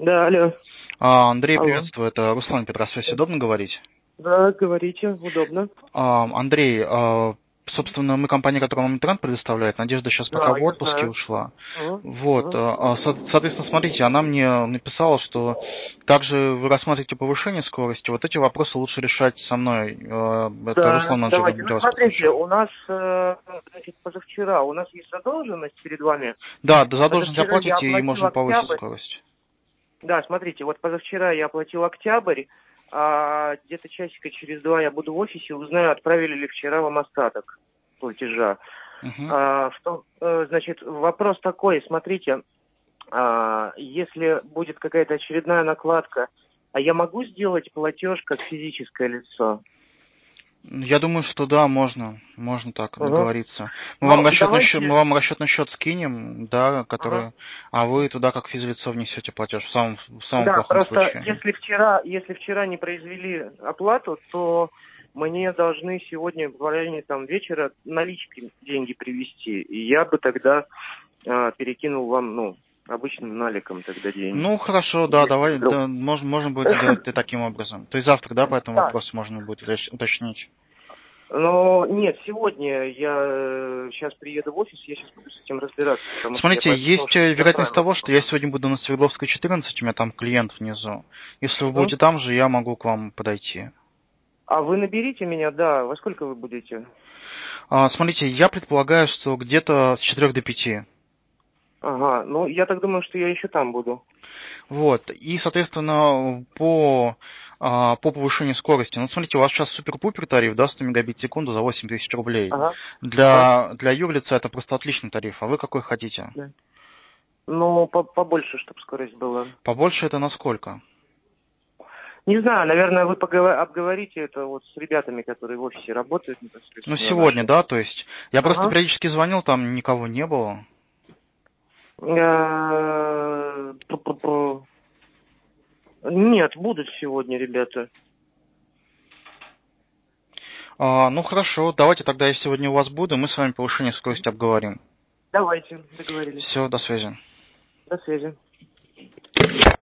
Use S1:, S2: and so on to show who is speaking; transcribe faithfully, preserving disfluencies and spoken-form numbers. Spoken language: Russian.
S1: Да, алло.
S2: А, Андрей,
S1: Алло.
S2: приветствую. Это Руслан Петросвязь. Удобно говорить?
S1: Да, говорите, удобно.
S2: А, Андрей, а, собственно, мы компания, которая вам интернет предоставляет. Надежда сейчас пока
S1: Да,
S2: в
S1: я
S2: отпуске
S1: знаю.
S2: ушла.
S1: Ага,
S2: Вот.
S1: ага.
S2: а, со- Соответственно, смотрите, она мне написала, что также вы рассматриваете повышение скорости. Вот эти вопросы лучше решать со мной. А, Это
S1: Да,
S2: Руслан, менеджер,
S1: давайте. Ну,
S2: я вас
S1: смотрите,
S2: подключу.
S1: у нас, э, значит, позавчера, у нас есть задолженность перед вами.
S2: Да, да, задолженность
S1: Позавчера я
S2: оплатите и
S1: оплатил
S2: можем повысить
S1: октябрь.
S2: скорость.
S1: Да, смотрите, вот позавчера я оплатил октябрь, а где-то часика через два я буду в офисе, узнаю, отправили ли вчера вам остаток платежа.
S2: Мгм.
S1: А, в том, э, значит, вопрос такой, смотрите, а, если будет какая-то очередная накладка, а я могу сделать платеж как физическое лицо?
S2: Я думаю, что да, можно, можно так
S1: Угу.
S2: договориться. Мы вам
S1: Ну,
S2: расчетный счет, мы
S1: давайте...
S2: вам расчетный счет скинем, да,
S1: Ага.
S2: который, а вы туда как физлицо внесете платеж в самом, в самом
S1: Да,
S2: плохом
S1: просто
S2: случае.
S1: если вчера, если вчера не произвели оплату, то мне должны сегодня в районе там вечера налички деньги привезти. И я бы тогда а, перекинул вам, ну, обычным наликом тогда деньги.
S2: Ну, хорошо, да,
S1: Если
S2: давай,
S1: вдруг.
S2: да, можно, можно будет сделать и таким образом. То есть завтра, да, по этому
S1: Да.
S2: вопросу можно будет уточ- уточнить.
S1: Но нет, сегодня я сейчас приеду в офис, я сейчас буду с этим разбираться, потому что я
S2: Смотрите,
S1: пообещал,
S2: есть
S1: что
S2: э,
S1: все
S2: вероятность
S1: правильно
S2: того, что я
S1: сделаю.
S2: сегодня буду на Свердловской четырнадцать, у меня там клиент внизу. Если вы
S1: Мгм.
S2: будете там же, я могу к вам подойти.
S1: А вы наберите меня, да, во сколько вы будете?
S2: А, смотрите, я предполагаю, что где-то с четырёх до пяти.
S1: Ага, ну я так думаю, что я еще там буду.
S2: Вот. И, соответственно, по, а, по повышению скорости. Ну, смотрите, у вас сейчас супер-пупер тариф, да, сто мегабит в секунду за восемь тысяч рублей.
S1: Ага, ага.
S2: Для, для юрлица это просто отличный тариф. А вы какой хотите?
S1: Да. Ну, по побольше, чтобы скорость была.
S2: Побольше это насколько?
S1: Не знаю, наверное, вы поговор- обговорите это вот с ребятами, которые в офисе работают
S2: Ну,
S1: непосредственно
S2: сегодня,
S1: наши.
S2: да, то есть я просто
S1: Ага.
S2: периодически звонил, там никого не было.
S1: Э, пу-пу-пу. Нет, будут сегодня ребята.
S2: А, ну, хорошо, давайте тогда я сегодня у вас буду, мы с вами повышение скорости обговорим.
S1: Давайте, договорились.
S2: Все, до связи.
S1: До связи.